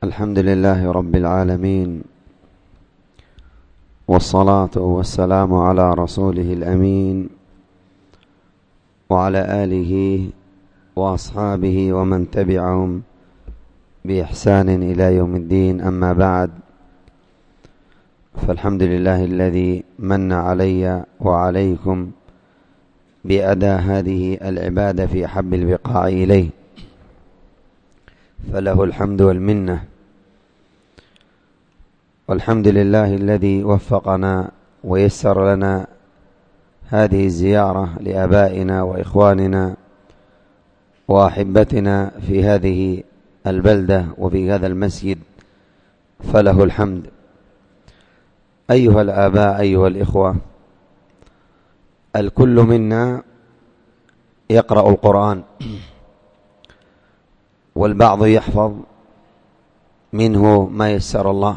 الحمد لله رب العالمين، والصلاة والسلام على رسوله الأمين وعلى آله وأصحابه ومن تبعهم بإحسان إلى يوم الدين. أما بعد، فالحمد لله الذي من علي وعليكم بأداء هذه العبادة في أحب البقاع إليه، فله الحمد والمنة. والحمد لله الذي وفقنا ويسر لنا هذه الزيارة لآبائنا وإخواننا وأحبتنا في هذه البلدة وفي هذا المسجد، فله الحمد. أيها الآباء، أيها الإخوة، الكل منا يقرأ القرآن، والبعض يحفظ منه ما يسر الله،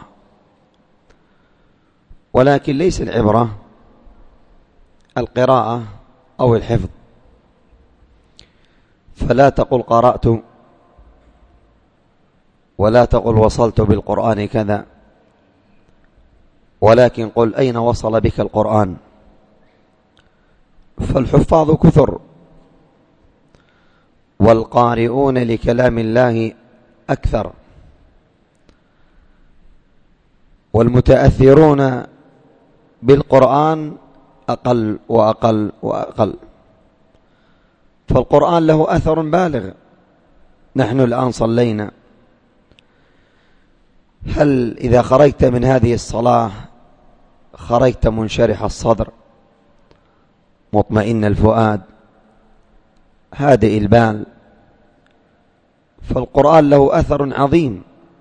ولكن ليس العبرة القراءة أو الحفظ. فلا تقل قرأت، ولا تقل وصلت بالقرآن كذا، ولكن قل أين وصل بك القرآن. فالحفاظ كثر، والقارئون لكلام الله أكثر، والمتأثرون بالقرآن أقل وأقل وأقل. فالقرآن له أثر بالغ. نحن الآن صلينا، هل إذا خرجت من هذه الصلاة خرجت منشرح الصدر، مطمئن الفؤاد، هادئ البال؟ فالقرآن له أثر عظيم.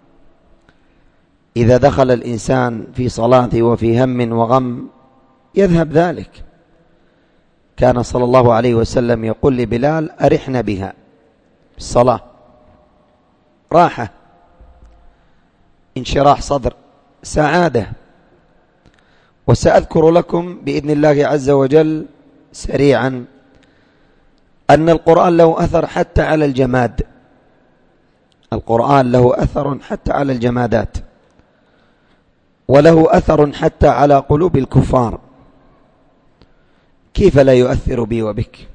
إذا دخل الإنسان في صلاته وفي هم وغم يذهب ذلك. كان صلى الله عليه وسلم يقول لبلال: أرحنا بها، الصلاة راحة، انشراح صدر، سعادة. وسأذكر لكم بإذن الله عز وجل سريعا أن القرآن له أثر حتى على الجماد. القرآن له أثر حتى على الجمادات، وله أثر حتى على قلوب الكفار. كيف لا يؤثر بي وبك؟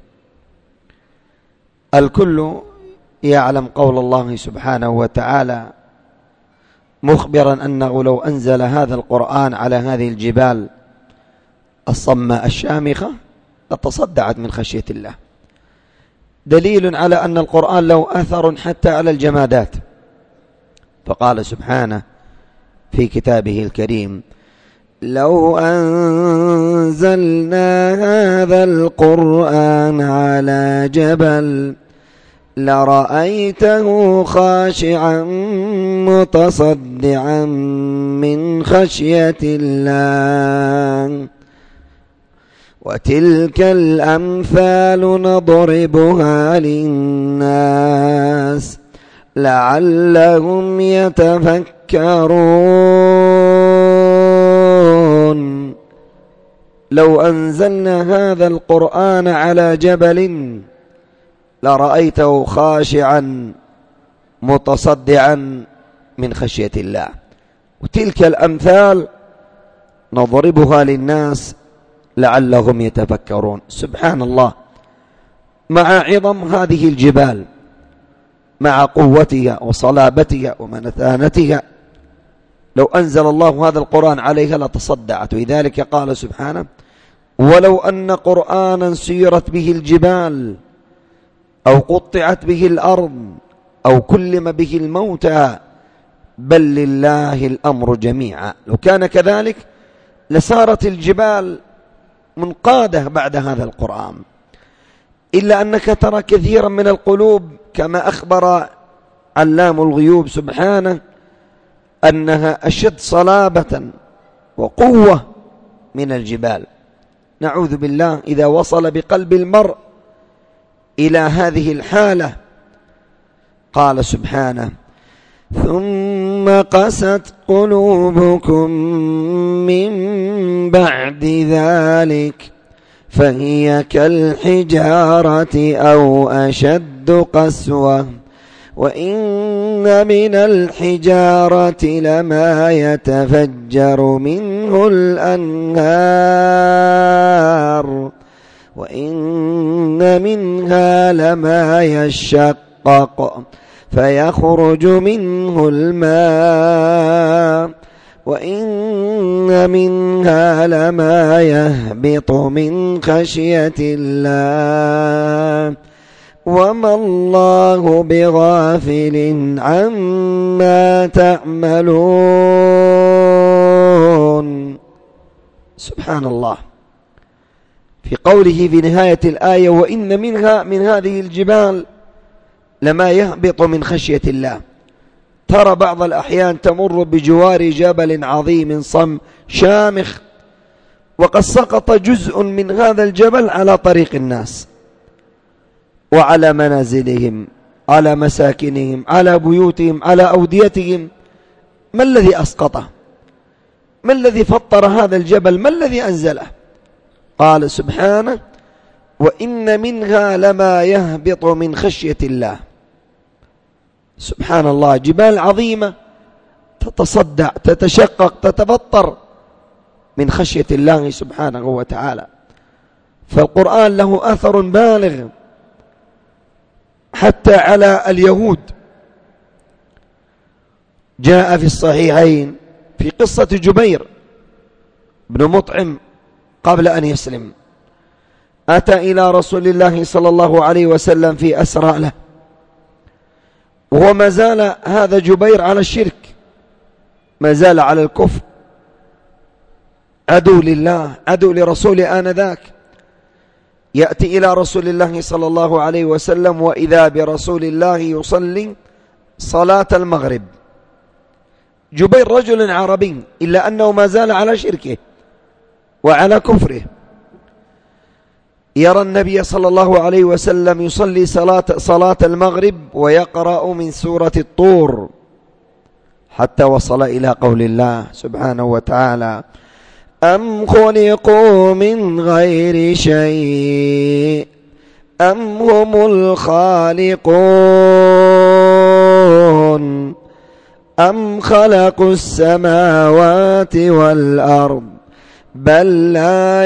الكل يعلم قول الله سبحانه وتعالى مخبرا أنه لو أنزل هذا القرآن على هذه الجبال الصماء الشامخة لتصدعت من خشية الله. دليل على أن القرآن له أثر حتى على الجمادات. فقال سبحانه في كتابه الكريم: لو أنزلنا هذا القرآن على جبل لرأيته خاشعا متصدعا من خشية الله وتلك الأمثال نضربها للناس لعلهم يتفكرون. لو أنزلنا هذا القرآن على جبل لرأيته خاشعا متصدعا من خشية الله وتلك الأمثال نضربها للناس لعلهم يتفكرون. سبحان الله، مع عظم هذه الجبال، مع قوتها وصلابتها ومتانتها، لو أنزل الله هذا القرآن عليها لتصدعت. ولذلك قال سبحانه: ولو أن قرآنا سيرت به الجبال أو قطعت به الأرض أو كلم به الموتى بل لله الأمر جميعا. لو كان كذلك لسارت الجبال منقادة بعد هذا القرآن. إلا أنك ترى كثيرا من القلوب كما أخبر علام الغيوب سبحانه أنها أشد صلابة وقوة من الجبال. نعوذ بالله إذا وصل بقلب المرء إلى هذه الحالة. قال سبحانه: ثم قست قلوبكم من بعد ذلك فهي كالحجارة أو أشد قسوة وإن من الحجارة لما يتفجر منه الأنهار وإن منها لما يشقق فيخرج منه الماء وإن منها لما يهبط من خشية الله وما الله بغافل عما تعملون. سبحان الله، في قوله في نهاية الآية وإن منها من هذه الجبال لما يهبط من خشية الله. ترى بعض الأحيان تمر بجوار جبل عظيم صم شامخ وقد سقط جزء من هذا الجبل على طريق الناس وعلى منازلهم، على مساكنهم، على بيوتهم، على أوديتهم. ما الذي أسقطه؟ ما الذي فطر هذا الجبل؟ ما الذي أنزله؟ قال سبحانه وإن منها لما يهبط من خشية الله. سبحان الله، جبال عظيمة تتصدع، تتشقق، تتفطر من خشية الله سبحانه وتعالى. فالقرآن له أثر بالغ حتى على اليهود. جاء في الصحيحين في قصة جبير بن مطعم قبل أن يسلم، أتى إلى رسول الله صلى الله عليه وسلم في أسرى له، وما زال هذا جبير على الشرك، ما زال على الكفر، عدو لله، عدو لرسول آنذاك. يأتي إلى رسول الله صلى الله عليه وسلم وإذا برسول الله يصلي صلاة المغرب. جبير رجل عربي إلا أنه ما زال على شركه وعلى كفره. يرى النبي صلى الله عليه وسلم يصلي صلاة المغرب ويقرأ من سورة الطور حتى وصل إلى قول الله سبحانه وتعالى أم خلقوا من غير شيء أم هم الخالقون أم خلقوا السماوات والأرض بل لا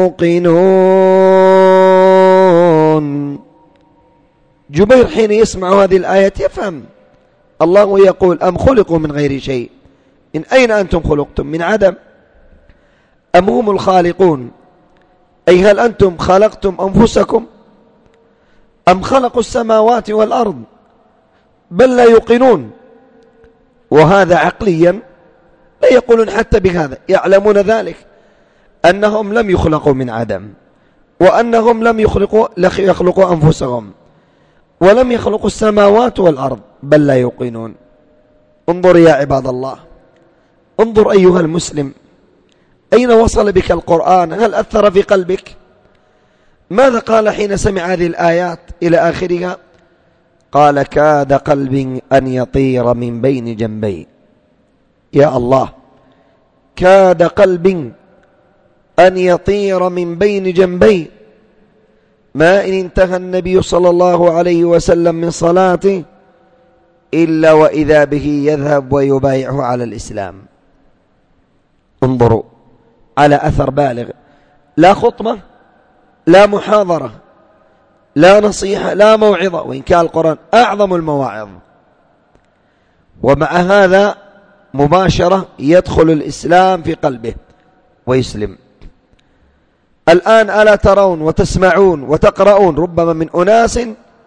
يوقنون. جبير حين يسمع هذه الآية يفهم الله يقول أم خلقوا من غير شيء، من أين أنتم خلقتم؟ من عدم. أم هم الخالقون، أي هل أنتم خلقتم أنفسكم؟ أم خلقوا السماوات والأرض بل لا يوقنون. وهذا عقليا لا يقولون حتى بهذا، يعلمون ذلك أنهم لم يخلقوا من عدم، وأنهم لم يخلقوا أنفسهم، ولم يخلقوا السماوات والأرض بل لا يوقنون. انظر يا عباد الله، انظر أيها المسلم، أين وصل بك القرآن؟ هل أثر في قلبك؟ ماذا قال حين سمع هذه الآيات إلى آخرها؟ قال كاد قلبي أن يطير من بين جنبي. يا الله، كاد قلبي أن يطير من بين جنبي. ما إن انتهى النبي صلى الله عليه وسلم من صلاته إلا وإذا به يذهب ويبايعه على الإسلام. انظروا على أثر بالغ، لا خطبة، لا محاضرة، لا نصيحة، لا موعظة، وإن كان القرآن أعظم المواعظ، ومع هذا مباشرة يدخل الإسلام في قلبه ويسلم. الآن ألا ترون وتسمعون وتقرؤون ربما من أناس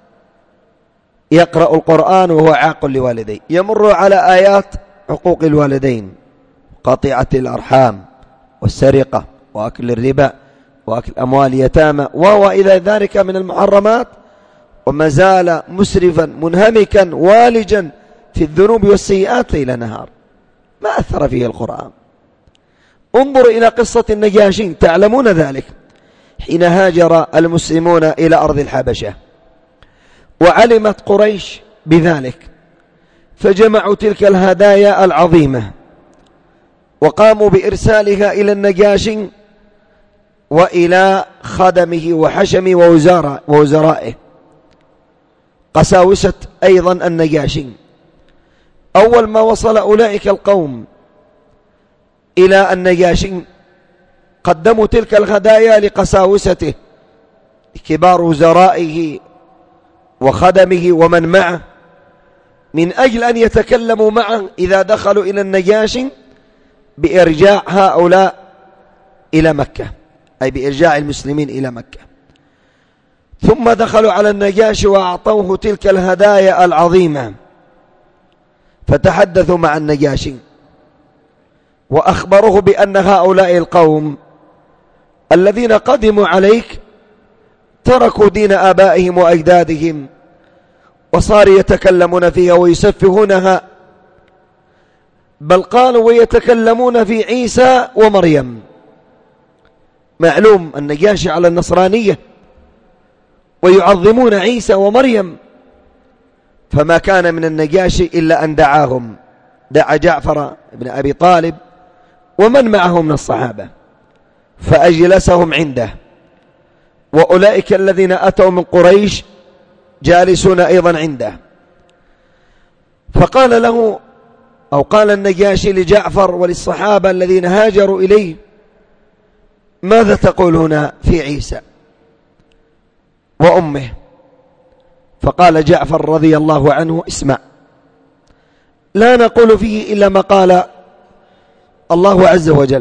يقرأ القرآن وهو عاق لوالديه، يمر على آيات حقوق الوالدين، قطيعة الأرحام والسرقة وأكل الربا وأكل أموال يتامى وهو إلى ذلك من المحرمات، وما زال مسرفا منهمكا والجا في الذنوب والسيئات إلى نهار. ما أثر فيه القرآن. انظر إلى قصة النجاشي، تعلمون ذلك، حين هاجر المسلمون إلى أرض الحبشة وعلمت قريش بذلك، فجمعوا تلك الهدايا العظيمة وقاموا بإرسالها إلى النجاشي وإلى خدمه وحشمه ووزرائه، قساوسة أيضا النجاشي. أول ما وصل أولئك القوم إلى النجاشي قدموا تلك الهدايا لقساوسته، كبار وزرائه وخدمه ومن معه، من أجل أن يتكلموا معه إذا دخلوا إلى النجاشي بإرجاع هؤلاء إلى مكة، أي بإرجاع المسلمين إلى مكة. ثم دخلوا على النجاشي وأعطوه تلك الهدايا العظيمة، فتحدثوا مع النجاشي وأخبروه بأن هؤلاء القوم الذين قدموا عليك تركوا دين آبائهم وأجدادهم وصاروا يتكلمون فيها ويسفهونها، بل قالوا ويتكلمون في عيسى ومريم. معلوم النجاشي على النصرانية ويعظمون عيسى ومريم، فما كان من النجاشي إلا أن دعاهم، دعا جعفر بن أبي طالب ومن معه من الصحابة فأجلسهم عنده، وأولئك الذين أتوا من قريش جالسون أيضا عنده. فقال له أو قال النجاشي لجعفر وللصحابة الذين هاجروا إليه: ماذا تقولون في عيسى وأمه؟ فقال جعفر رضي الله عنه: اسمع، لا نقول فيه إلا ما قال الله عز وجل.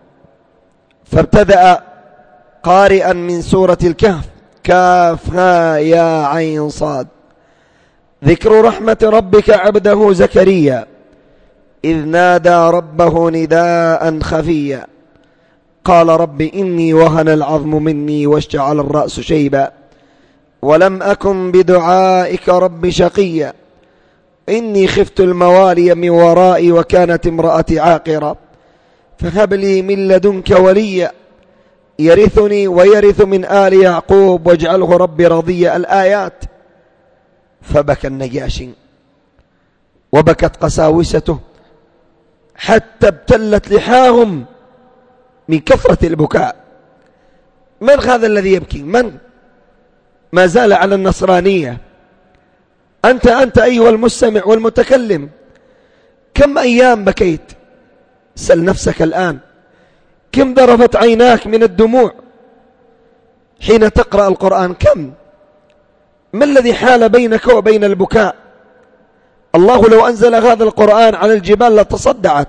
فابتدأ قارئا من سورة الكهف: كافها يا عين صاد، ذكر رحمة ربك عبده زكريا إذ نادى ربه نداء خفيا قال رب إني وهن العظم مني واشتعل الرأس شيبا ولم أكن بدعائك رب شقيا إني خفت الموالي من ورائي وكانت امرأتي عاقرة فهب لي من لدنك وليا يرثني ويرث من آل يعقوب واجعله ربي رضيا. الآيات. فبكى النجاشي وبكت قساوسته حتى ابتلت لحاهم من كثرة البكاء. من هذا الذي يبكي؟ من ما زال على النصرانية؟ أنت أيها المستمع والمتكلم، كم أيام بكيت؟ سل نفسك الآن، كم ذرفت عيناك من الدموع حين تقرأ القرآن؟ كم؟ ما الذي حال بينك وبين البكاء؟ الله لو أنزل هذا القرآن على الجبال لتصدعت.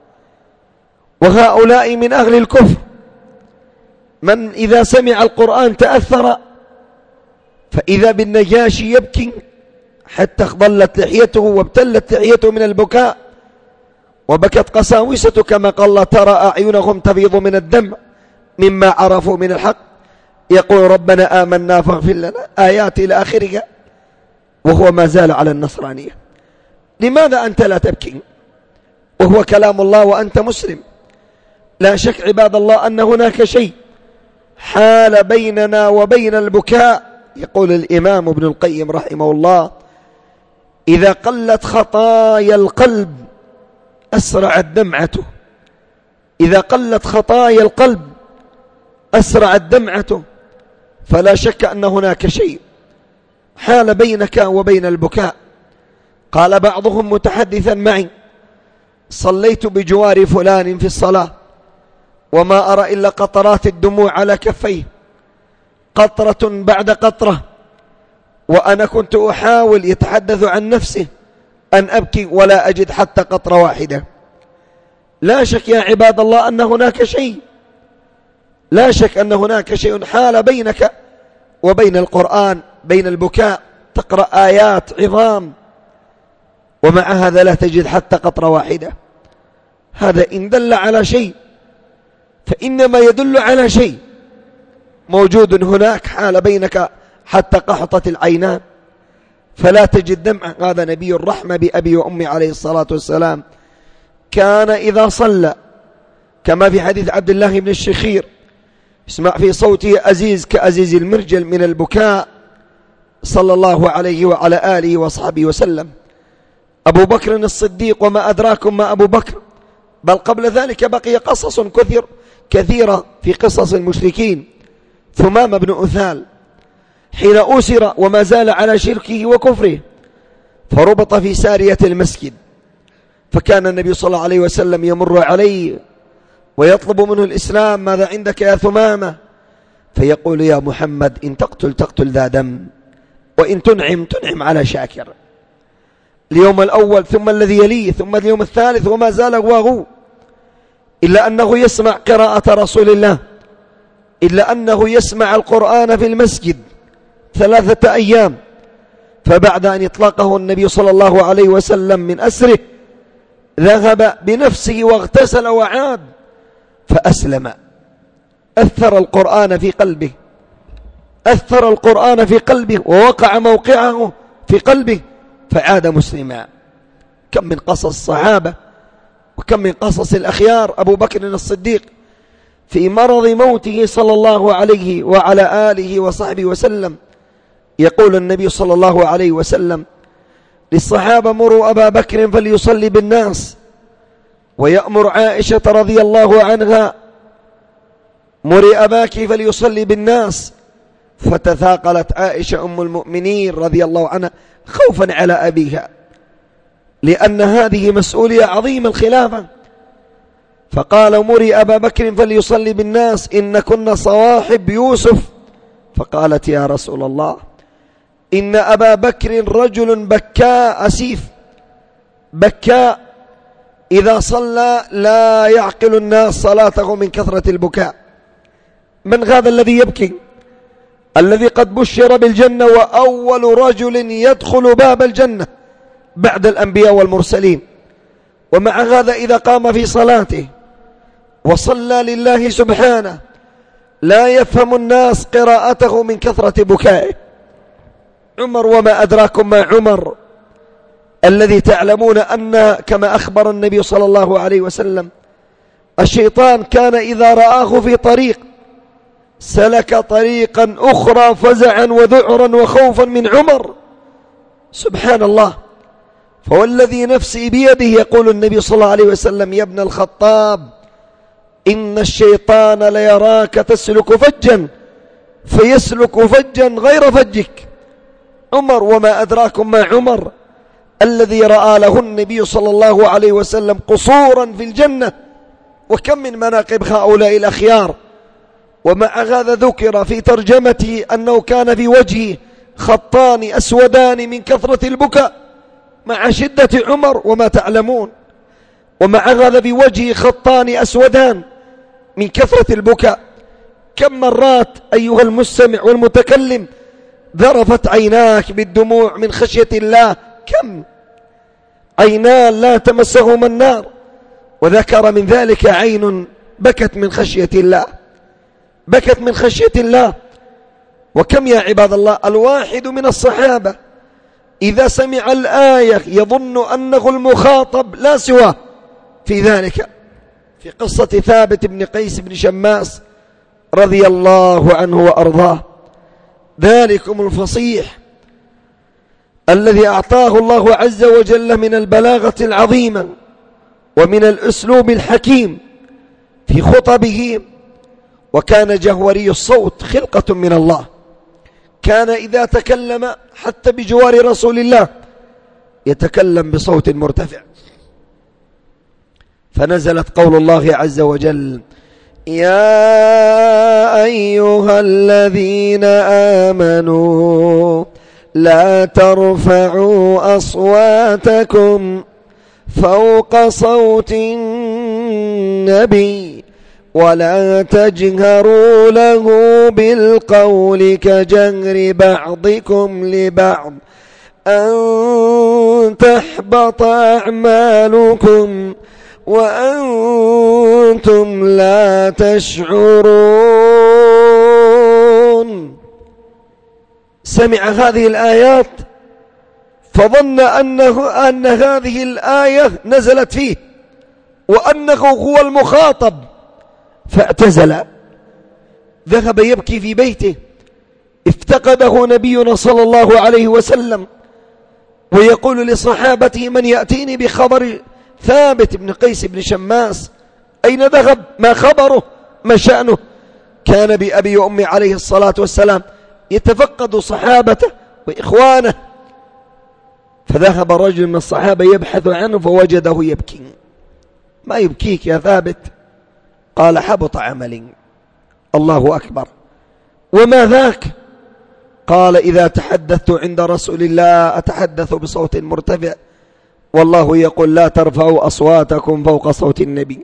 وهؤلاء من أهل الكفر من إذا سمع القرآن تأثر، فإذا بالنجاشي يبكي حتى ضلت لحيته وابتلت لحيته من البكاء، وبكت قساوسته كما قال: ترى أعينهم تفيض من الدمع مما عرفوا من الحق يقول ربنا آمنا فاغفر لنا، آيات إلى آخرها، وهو ما زال على النصرانية. لماذا أنت لا تبكي وهو كلام الله وأنت مسلم؟ لا شك عباد الله أن هناك شيء حال بيننا وبين البكاء. يقول الإمام ابن القيم رحمه الله: إذا قلت خطايا القلب أسرعت دمعته. إذا قلت خطايا القلب أسرعت دمعته. فلا شك أن هناك شيء حال بينك وبين البكاء. قال بعضهم متحدثا معي: صليت بجوار فلان في الصلاة وما أرى إلا قطرات الدموع على كفيه، قطرة بعد قطرة، وأنا كنت أحاول، يتحدث عن نفسه، أن أبكي ولا أجد حتى قطرة واحدة. لا شك يا عباد الله أن هناك شيء، لا شك أن هناك شيء حال بينك وبين القرآن، بين البكاء. تقرأ آيات عظام ومع هذا لا تجد حتى قطرة واحدة. هذا إن دل على شيء فإنما يدل على شيء موجود هناك حال بينك حتى قحطت العينان فلا تجد دمع. هذا نبي الرحمة بأبي وأمي عليه الصلاة والسلام كان إذا صلى كما في حديث عبد الله بن الشخير: اسمع في صوته أزيز كأزيز المرجل من البكاء، صلى الله عليه وعلى آله وصحبه وسلم. أبو بكر الصديق، وما أدراكم ما أبو بكر، بل قبل ذلك بقي قصص كثيرة في قصص المشركين. ثمامة بن أثال حين أسر وما زال على شركه وكفره، فربط في سارية المسجد، فكان النبي صلى الله عليه وسلم يمر عليه ويطلب منه الإسلام: ماذا عندك يا ثمامة؟ فيقول: يا محمد إن تقتل ذا دم، وإن تنعم على شاكر. اليوم الأول ثم الذي يليه ثم اليوم الثالث وما زال واغو، إلا أنه يسمع قراءة رسول الله، إلا أنه يسمع القرآن في المسجد 3 أيام. فبعد أن يطلقه النبي صلى الله عليه وسلم من أسره، ذهب بنفسه واغتسل وعاد فأسلم. أثر القرآن في قلبه ووقع موقعه في قلبه، فعاد مسلما. كم من قصص الصحابة وكم من قصص الأخيار. أبو بكر الصديق في مرض موته صلى الله عليه وعلى آله وصحبه وسلم، يقول النبي صلى الله عليه وسلم للصحابة: مروا أبا بكر فليصلي بالناس. ويأمر عائشة رضي الله عنها: مري أباك فليصلي بالناس. فتثاقلت عائشة أم المؤمنين رضي الله عنها خوفا على أبيها، لأن هذه مسؤولية عظيمة الخلافة. فقال: مري أبا بكر فليصلي بالناس إن كنا صواحب يوسف. فقالت: يا رسول الله، إن أبا بكر رجل بكاء أسيف، بكاء إذا صلى لا يعقل الناس صلاته من كثرة البكاء. من هذا الذي يبكي؟ الذي قد بشر بالجنة، وأول رجل يدخل باب الجنة بعد الأنبياء والمرسلين. ومع هذا إذا قام في صلاته وصلى لله سبحانه لا يفهم الناس قراءته من كثرة بكائه. عمر، وما أدراكم ما عمر، الذي تعلمون أن كما أخبر النبي صلى الله عليه وسلم الشيطان كان إذا رآه في طريق سلك طريقا أخرى فزعا وذعرا وخوفا من عمر. سبحان الله. فوالذي نفسي بيده، يقول النبي صلى الله عليه وسلم: يا ابن الخطاب، إن الشيطان ليراك تسلك فجا فيسلك فجا غير فجك. عمر، وما أدراكم ما عمر، الذي رأى له النبي صلى الله عليه وسلم قصورا في الجنة. وكم من مناقب هؤلاء الأخيار. ومع هذا ذكر في ترجمته أنه كان في وجهه خطان أسودان من كثرة البكاء، مع شدة عمر وما تعلمون. ومع هذا في وجهه خطان أسودان من كثرة البكاء. كم مرات أيها المستمع والمتكلم ذرفت عيناك بالدموع من خشية الله؟ كم عينان لا تمسهما النار. وذكر من ذلك عين بكت من خشية الله، بكت من خشية الله. وكم يا عباد الله الواحد من الصحابة إذا سمع الآية يظن أنه المخاطب لا سواه في ذلك. في قصة ثابت بن قيس بن شماس رضي الله عنه وأرضاه، ذلكم الفصيح الذي أعطاه الله عز وجل من البلاغة العظيمة ومن الأسلوب الحكيم في خطبه. وكان جهوري الصوت خلقة من الله، كان إذا تكلم حتى بجوار رسول الله يتكلم بصوت مرتفع. فنزلت قول الله عز وجل: يا أيها الذين آمنوا لا ترفعوا أصواتكم فوق صوت النبي ولا تجهروا له بالقول كجهر بعضكم لبعض أن تحبط أعمالكم وأنتم لا تشعرون. سمع هذه الآيات فظن أن هذه الآية نزلت فيه وأنه هو المخاطب، فاعتزل، ذهب يبكي في بيته. افتقده نبينا صلى الله عليه وسلم ويقول لصحابته: من يأتيني بخبر ثابت بن قيس بن شماس؟ أين ذهب؟ ما خبره؟ ما شأنه؟ كان بأبي وأمي عليه الصلاة والسلام يتفقد صحابته وإخوانه، فذهب رجل من الصحابة يبحث عنه فوجده يبكي. ما يبكيك يا ثابت؟ قال حبط عملي. الله أكبر. وما ذاك؟ قال إذا تحدثت عند رسول الله أتحدث بصوت مرتفع، والله يقول لا ترفعوا أصواتكم فوق صوت النبي.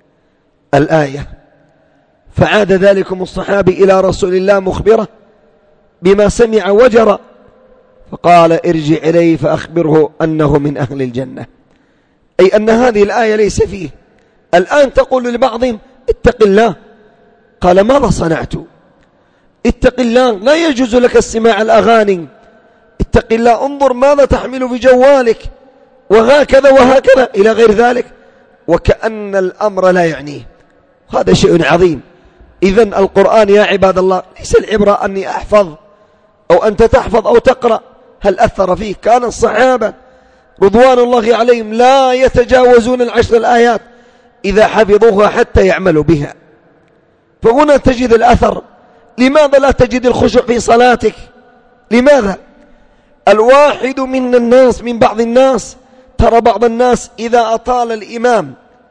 الآية. فعاد ذلكم الصحابي إلى رسول الله مخبره بما سمع وجرى، فقال ارجع إليه فأخبره أنه من أهل الجنة، أي أن هذه الآية ليس فيه. الآن تقول لبعضهم اتق الله، قال ماذا صنعت؟ اتق الله، لا يجوز لك استماع الأغاني، اتق الله، انظر ماذا تحمل في جوالك، وهكذا وهكذا إلى غير ذلك، وكأن الأمر لا يعنيه. هذا شيء عظيم. إذن القرآن يا عباد الله ليس العبرة أني أحفظ أو أنت تحفظ أو تقرأ، هل أثر فيه؟ كان الصحابة رضوان الله عليهم لا يتجاوزون 10 الآيات إذا حفظوها حتى يعملوا بها. فهنا تجد الأثر. لماذا لا تجد الخشوع في صلاتك؟ لماذا؟ الواحد من الناس، من بعض الناس، ترى بعض الناس إذا أطال الإمام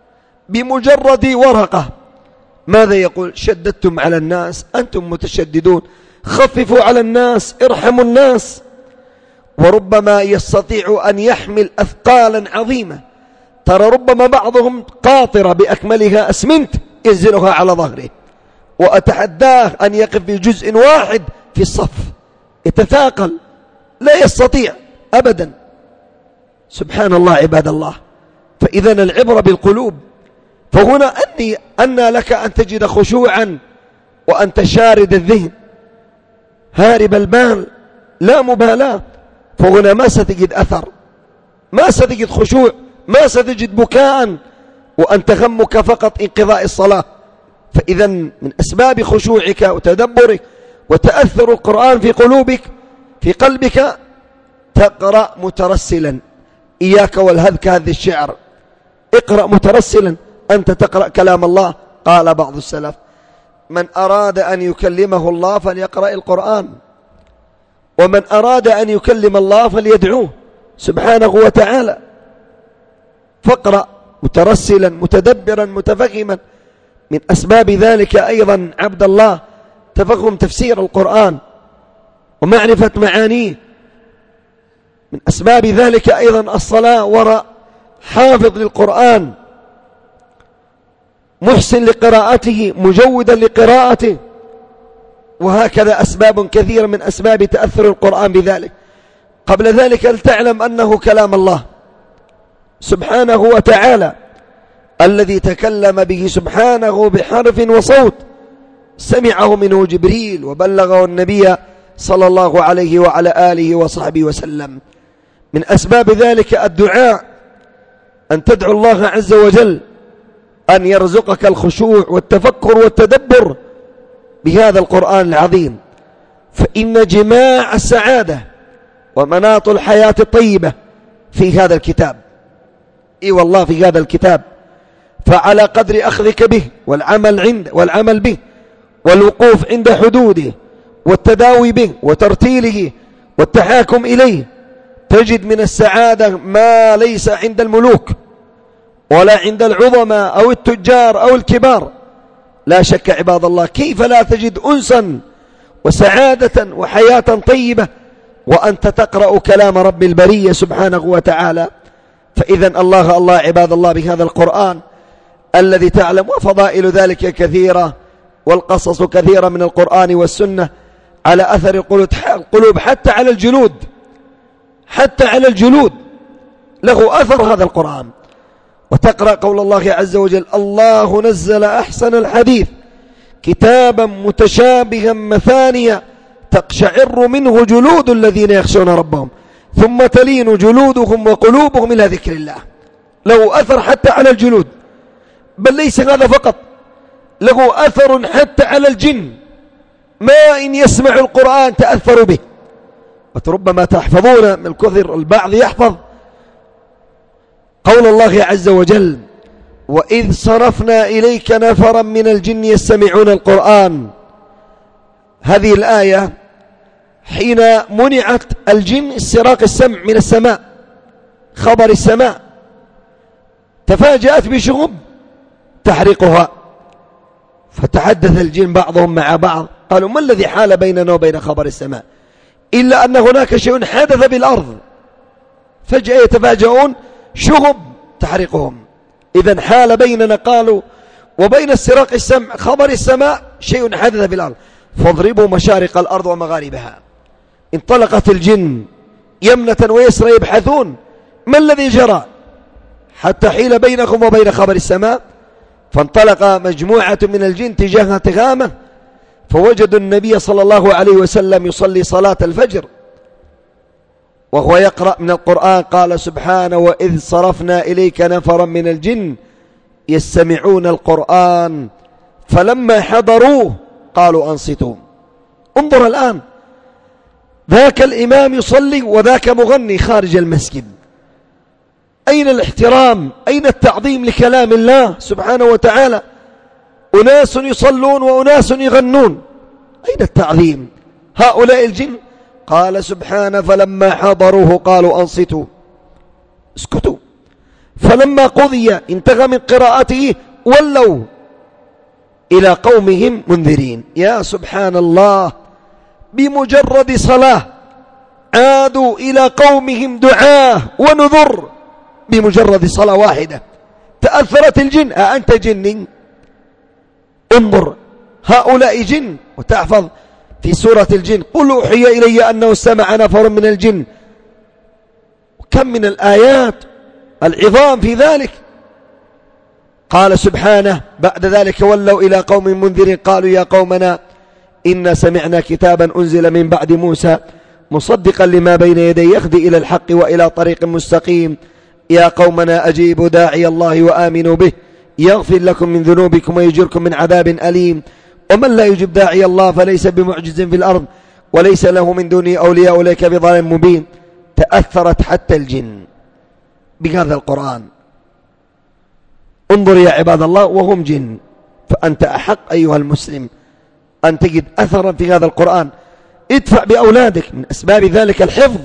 بمجرد ورقة ماذا يقول؟ شددتم على الناس، أنتم متشددون، خففوا على الناس، ارحموا الناس. وربما يستطيع أن يحمل أثقالا عظيمة، ترى ربما بعضهم قاطرة بأكملها أسمنت ينزلها على ظهره، وأتحداه أن يقف بجزء واحد في الصف، يتثاقل، لا يستطيع أبدا. سبحان الله عباد الله. فإذا العبرة بالقلوب. فهنا أن لك أن تجد خشوعا وأنت شارد الذهن هارب البال لا مبالاة، فهنا ما ستجد أثر، ما ستجد خشوع، ما ستجد بكاء، وأنت همك فقط انقضاء الصلاة. فإذا من أسباب خشوعك وتدبرك وتأثر القرآن في قلوبك في قلبك تقرأ مترسلا. إياك والهذك هذا الشعر، اقرأ مترسلا، أنت تقرأ كلام الله. قال بعض السلف من أراد أن يكلمه الله فليقرأ القرآن، ومن أراد أن يكلم الله فليدعوه سبحانه وتعالى. فاقرأ مترسلا متدبرا متفهما. من أسباب ذلك أيضا عبد الله تفهم تفسير القرآن ومعرفة معانيه. من أسباب ذلك أيضا الصلاة وراء حافظ للقرآن محسن لقراءته مجودا لقراءته، وهكذا أسباب كثيرة من أسباب تأثر القرآن بذلك. قبل ذلك لتعلم أنه كلام الله سبحانه وتعالى الذي تكلم به سبحانه بحرف وصوت، سمعه منه جبريل وبلغه النبي صلى الله عليه وعلى آله وصحبه وسلم. من أسباب ذلك الدعاء، أن تدعو الله عز وجل أن يرزقك الخشوع والتفكر والتدبر بهذا القرآن العظيم، فإن جماع السعادة ومناط الحياة الطيبة في هذا الكتاب. إي والله في هذا الكتاب. فعلى قدر أخذك به والعمل به والوقوف عند حدوده والتداوي به وترتيله والتحاكم إليه تجد من السعادة ما ليس عند الملوك ولا عند العظماء أو التجار أو الكبار. لا شك عباد الله، كيف لا تجد أنسا وسعادة وحياة طيبة وأنت تقرأ كلام رب البرية سبحانه وتعالى. فإذا الله عباد الله بهذا القرآن الذي تعلم، وفضائل ذلك كثيرة والقصص كثيرة من القرآن والسنة على أثر القلوب حتى على الجلود، حتى على الجلود له أثر هذا القرآن. وتقرأ قول الله عز وجل الله نزل أحسن الحديث كتابا متشابها مثانيا تقشعر منه جلود الذين يخشون ربهم ثم تلين جلودهم وقلوبهم إلى ذكر الله. له أثر حتى على الجلود، بل ليس هذا فقط، له أثر حتى على الجن، ما إن يسمع القرآن تأثروا به. وربما تحفظون من كثر البعض يحفظ قول الله عز وجل وإذ صرفنا إليك نفرا من الجن يستمعون القرآن. هذه الآية حين منعت الجن استراق السمع من السماء، خبر السماء، تفاجأت بشهب تحرقها، فتحدث الجن بعضهم مع بعض قالوا: ما الذي حال بيننا وبين خبر السماء إلا أن هناك شيء حدث بالأرض، فجأة يتفاجؤون شهب تحرقهم. إذن حال بيننا، قالوا، وبين استراق السمع خبر السماء شيء حدث بالأرض، فاضربوا مشارق الأرض ومغاربها. انطلقت الجن يمنة ويسرى يبحثون ما الذي جرى حتى حيل بينهم وبين خبر السماء. فانطلق مجموعة من الجن تجاه تغامة، فوجدوا النبي صلى الله عليه وسلم يصلي صلاة الفجر وهو يقرأ من القرآن. قال سبحانه: وإذ صرفنا إليك نفرا من الجن يستمعون القرآن فلما حضروه قالوا أنصتوا. انظر الآن، ذاك الإمام يصلي وذاك مغني خارج المسجد. أين الاحترام؟ أين التعظيم لكلام الله سبحانه وتعالى؟ أناس يصلون وأناس يغنون، أين التعظيم؟ هؤلاء الجن. قال سبحانه: فلما حضروه قالوا أنصتوا، اسكتوا. فلما قضي انتهى من قراءته ولوا إلى قومهم منذرين. يا سبحان الله، بمجرد صلاة عادوا إلى قومهم دعاة ونذر، بمجرد صلاة واحدة تأثرت الجن. أنت جن؟ انظر، هؤلاء جن. وتحفظ في سورة الجن: قل أوحي إلي أنه استمع نفر من الجن. كم من الآيات العظام في ذلك. قال سبحانه بعد ذلك: ولوا إلى قوم منذرين قالوا يا قومنا إنا سمعنا كتابا أنزل من بعد موسى مصدقا لما بين يديه يهدي إلى الحق وإلى طريق مستقيم يا قومنا أجيبوا داعي الله وآمنوا به يغفر لكم من ذنوبكم ويجركم من عذاب أليم ومن لا يجب داعي الله فليس بمعجز في الأرض وليس له من دونه أولياء أولئك بضلال مبين. تأثرت حتى الجن بهذا القرآن. انظر يا عباد الله، وهم جن، فأنت أحق أيها المسلم أن تجد أثرا في هذا القرآن. ادفع بأولادك، من أسباب ذلك الحفظ،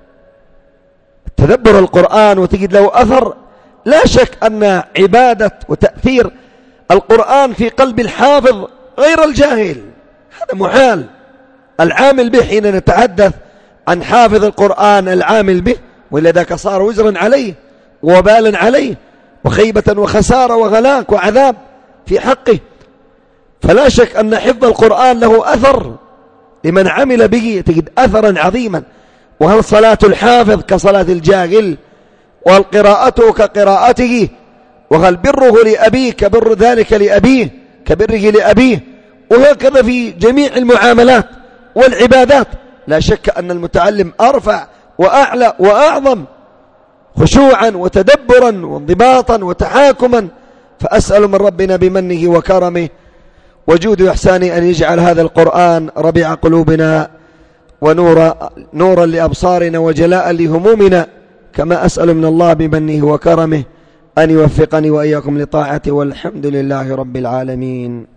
تدبر القرآن وتجد له أثر. لا شك أن عبادة وتأثير القرآن في قلب الحافظ غير الجاهل، هذا محال. العامل به حين نتحدث عن حافظ القرآن العامل به، ولذلك صار وزرا عليه وبالا عليه وخيبة وخسارة وغلاك وعذاب في حقه. فلا شك أن حفظ القرآن له أثر لمن عمل به، تجد أثرا عظيما. وهل صلاة الحافظ كصلاة الجاهل؟ وهل قراءته كقراءته؟ وهل بره لأبيه كبر ذلك لأبيه كبره لأبيه؟ وهكذا في جميع المعاملات والعبادات. لا شك أن المتعلم أرفع وأعلى وأعظم خشوعا وتدبرا وانضباطا وتحاكما. فأسأل من ربنا بمنه وكرمه وجود إحسانه أن يجعل هذا القرآن ربيع قلوبنا ونورا لأبصارنا وجلاء لهمومنا، كما أسأل من الله بمنه وكرمه أن يوفقني وإياكم لطاعته، والحمد لله رب العالمين.